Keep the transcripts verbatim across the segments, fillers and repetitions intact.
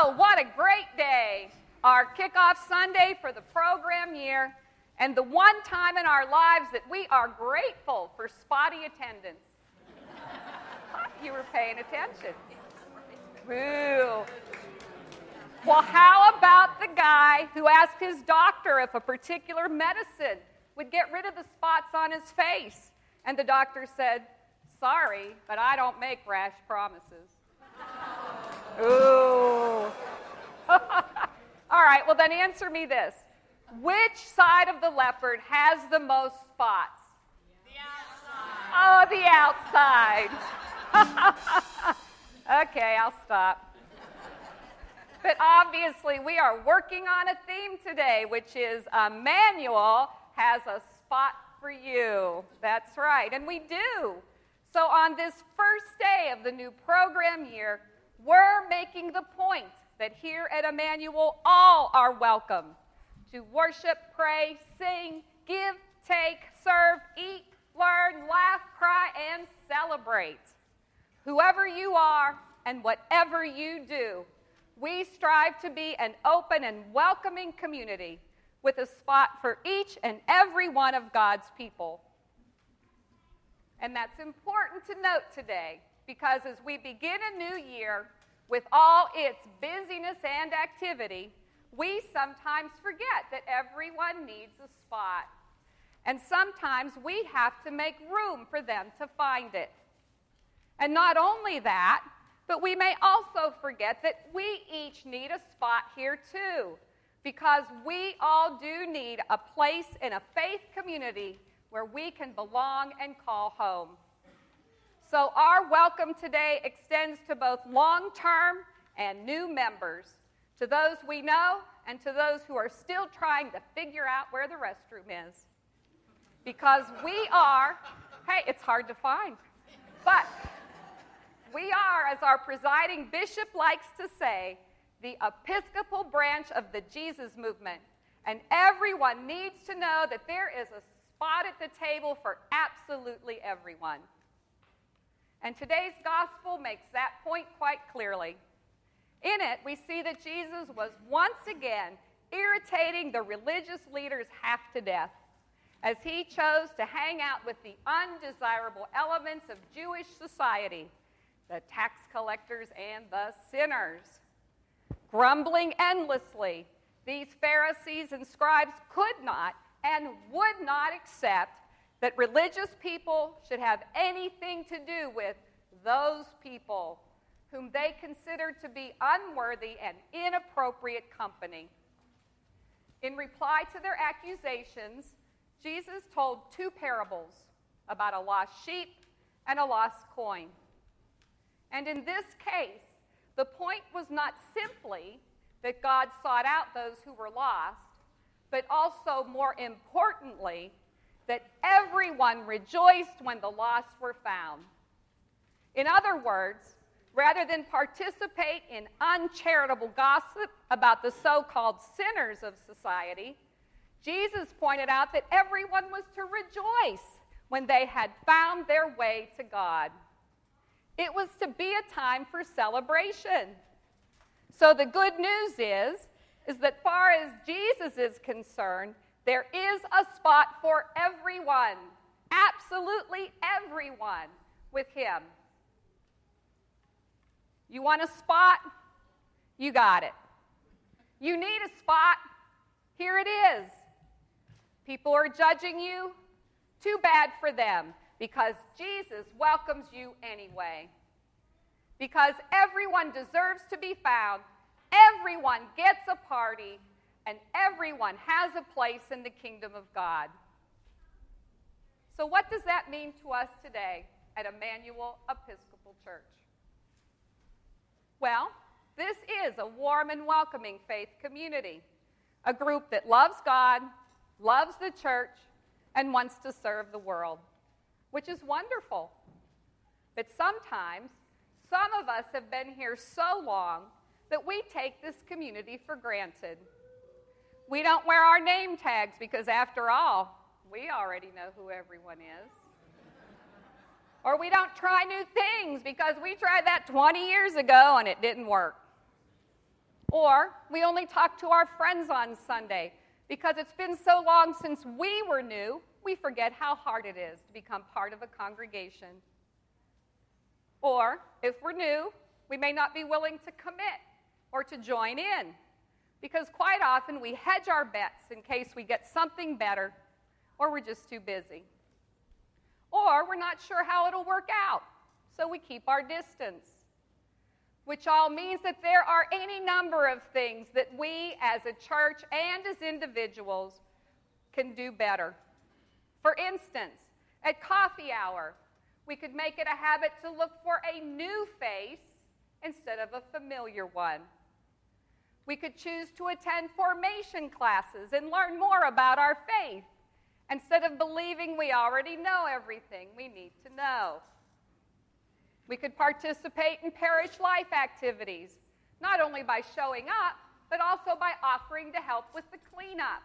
Oh, what a great day. Our kickoff Sunday for the program year, and the one time in our lives that we are grateful for spotty attendance. You were paying attention. Ooh. Well, how about the guy who asked his doctor if a particular medicine would get rid of the spots on his face? And the doctor said, "Sorry, but I don't make rash promises." Ooh. All right, well then answer me this. Which side of the leopard has the most spots? The outside. Oh, the outside. Okay, I'll stop. But obviously we are working on a theme today, which is Emmanuel has a spot for you. That's right, and we do. So on this first day of the new program year, we're making the point that here at Emmanuel, all are welcome to worship, pray, sing, give, take, serve, eat, learn, laugh, cry, and celebrate. Whoever you are and whatever you do, we strive to be an open and welcoming community with a spot for each and every one of God's people. And that's important to note today, because as we begin a new year with all its busyness and activity, we sometimes forget that everyone needs a spot. And sometimes we have to make room for them to find it. And not only that, but we may also forget that we each need a spot here too, because we all do need a place in a faith community where we can belong and call home. So our welcome today extends to both long-term and new members, to those we know and to those who are still trying to figure out where the restroom is. Because we are, hey, it's hard to find, but we are, as our presiding bishop likes to say, the Episcopal branch of the Jesus movement, and everyone needs to know that there is a spot at the table for absolutely everyone. And today's gospel makes that point quite clearly. In it, we see that Jesus was once again irritating the religious leaders half to death as he chose to hang out with the undesirable elements of Jewish society, the tax collectors and the sinners. Grumbling endlessly, these Pharisees and scribes could not and would not accept that religious people should have anything to do with those people whom they considered to be unworthy and inappropriate company. In reply to their accusations, Jesus told two parables about a lost sheep and a lost coin. And in this case, the point was not simply that God sought out those who were lost, but also, more importantly, that everyone rejoiced when the lost were found. In other words, rather than participate in uncharitable gossip about the so-called sinners of society, Jesus pointed out that everyone was to rejoice when they had found their way to God. It was to be a time for celebration. So the good news is, is that far as Jesus is concerned, there is a spot for everyone, absolutely everyone, with him. You want a spot? You got it. You need a spot? Here it is. People are judging you? Too bad for them, because Jesus welcomes you anyway. Because everyone deserves to be found, everyone gets a party, and everyone has a place in the kingdom of God. So what does that mean to us today at Emmanuel Episcopal Church? Well, this is a warm and welcoming faith community, a group that loves God, loves the church, and wants to serve the world, which is wonderful. But sometimes, some of us have been here so long that we take this community for granted. We don't wear our name tags because, after all, we already know who everyone is. Or we don't try new things because we tried that twenty years ago and it didn't work. Or we only talk to our friends on Sunday because it's been so long since we were new, we forget how hard it is to become part of a congregation. Or if we're new, we may not be willing to commit or to join in because quite often we hedge our bets in case we get something better or we're just too busy. Or we're not sure how it'll work out, so we keep our distance. Which all means that there are any number of things that we as a church and as individuals can do better. For instance, at coffee hour, we could make it a habit to look for a new face instead of a familiar one. We could choose to attend formation classes and learn more about our faith instead of believing we already know everything we need to know. We could participate in parish life activities, not only by showing up, but also by offering to help with the cleanup.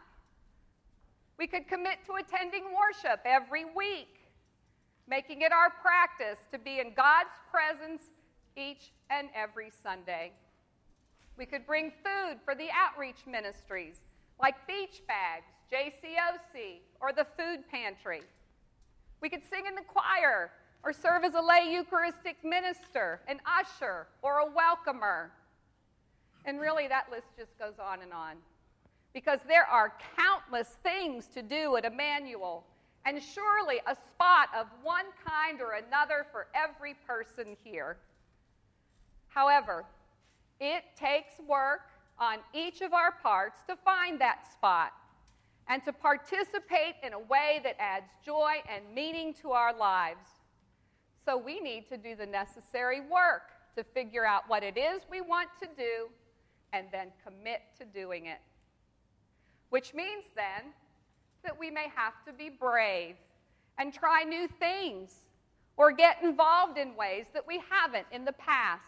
We could commit to attending worship every week, making it our practice to be in God's presence each and every Sunday. We could bring food for the outreach ministries, like beach bags, J C O C, or the food pantry. We could sing in the choir, or serve as a lay Eucharistic minister, an usher, or a welcomer. And really, that list just goes on and on. Because there are countless things to do at Emmanuel, and surely a spot of one kind or another for every person here. However, it takes work on each of our parts to find that spot and to participate in a way that adds joy and meaning to our lives. So we need to do the necessary work to figure out what it is we want to do and then commit to doing it. Which means then that we may have to be brave and try new things or get involved in ways that we haven't in the past.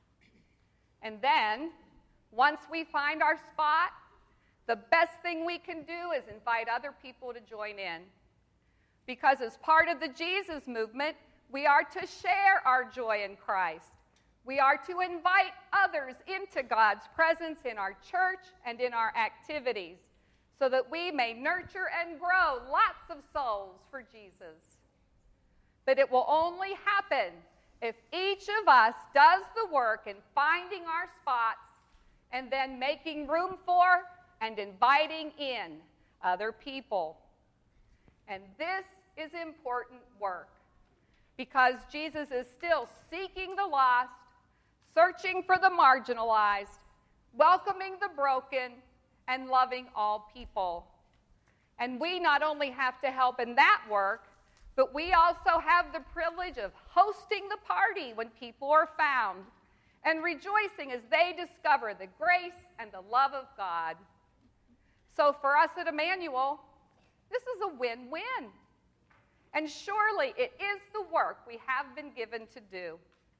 And then, once we find our spot, the best thing we can do is invite other people to join in. Because as part of the Jesus movement, we are to share our joy in Christ. We are to invite others into God's presence in our church and in our activities so that we may nurture and grow lots of souls for Jesus. But it will only happen if each of us does the work in finding our spots and then making room for and inviting in other people. And this is important work, because Jesus is still seeking the lost, searching for the marginalized, welcoming the broken, and loving all people. And we not only have to help in that work, but we also have the privilege of hosting the party when people are found and rejoicing as they discover the grace and the love of God. So for us at Emmanuel, this is a win-win. And surely it is the work we have been given to do.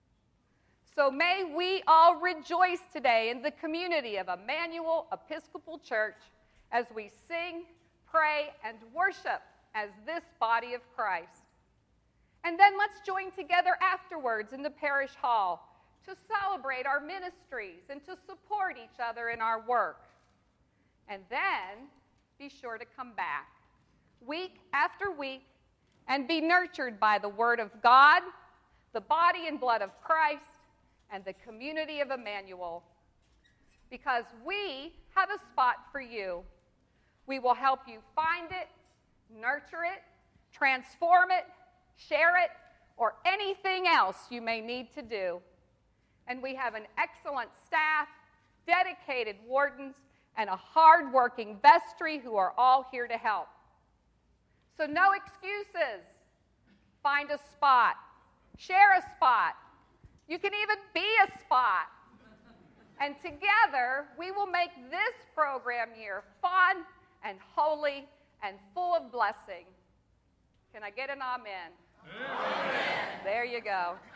So may we all rejoice today in the community of Emmanuel Episcopal Church as we sing, pray, and worship as this body of Christ. And then let's join together afterwards in the parish hall to celebrate our ministries and to support each other in our work. And then be sure to come back week after week and be nurtured by the Word of God, the body and blood of Christ, and the community of Emmanuel. Because we have a spot for you. We will help you find it, nurture it, transform it, share it, or anything else you may need to do. And we have an excellent staff, dedicated wardens, and a hard-working vestry who are all here to help. So no excuses. Find a spot. Share a spot. You can even be a spot. And together, we will make this program year fun and holy and full of blessing. Can I get an amen? Amen. There you go.